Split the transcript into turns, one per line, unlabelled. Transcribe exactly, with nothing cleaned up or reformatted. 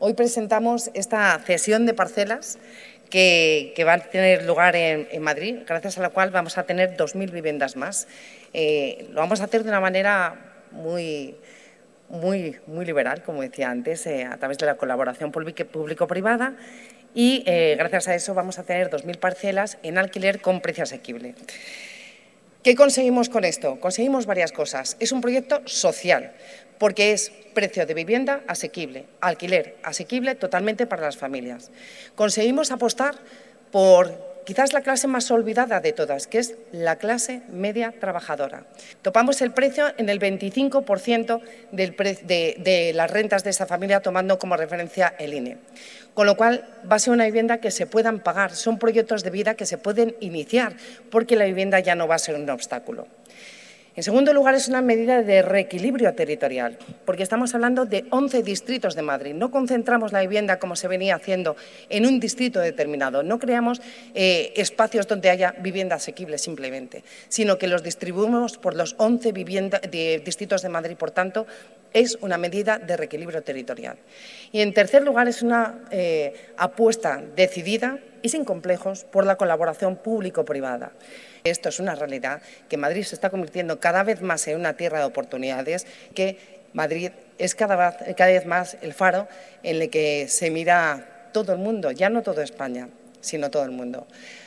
Hoy presentamos esta cesión de parcelas que, que va a tener lugar en, en Madrid, gracias a la cual vamos a tener dos mil viviendas más. Eh, lo vamos a hacer de una manera muy, muy, muy liberal, como decía antes, eh, a través de la colaboración público-privada y eh, gracias a eso vamos a tener dos mil parcelas en alquiler con precio asequible. ¿Qué conseguimos con esto? Conseguimos varias cosas. Es un proyecto social, porque es precio de vivienda asequible, alquiler asequible totalmente para las familias. Conseguimos apostar por quizás la clase más olvidada de todas, que es la clase media trabajadora. Topamos el precio en el veinticinco por ciento del pre de, de las rentas de esa familia, tomando como referencia el I N E. Con lo cual, va a ser una vivienda que se puedan pagar. Son proyectos de vida que se pueden iniciar, porque la vivienda ya no va a ser un obstáculo. En segundo lugar, es una medida de reequilibrio territorial, porque estamos hablando de once distritos de Madrid. No concentramos la vivienda, como se venía haciendo, en un distrito determinado. No creamos eh, espacios donde haya vivienda asequible simplemente, sino que los distribuimos por los once vivienda, de, distritos de Madrid. Por tanto, es una medida de reequilibrio territorial. Y, en tercer lugar, es una eh, apuesta decidida y sin complejos por la colaboración público-privada. Esto es una realidad, que Madrid se está convirtiendo cada vez más en una tierra de oportunidades, que Madrid es cada vez, cada vez más el faro en el que se mira todo el mundo, ya no toda España, sino todo el mundo.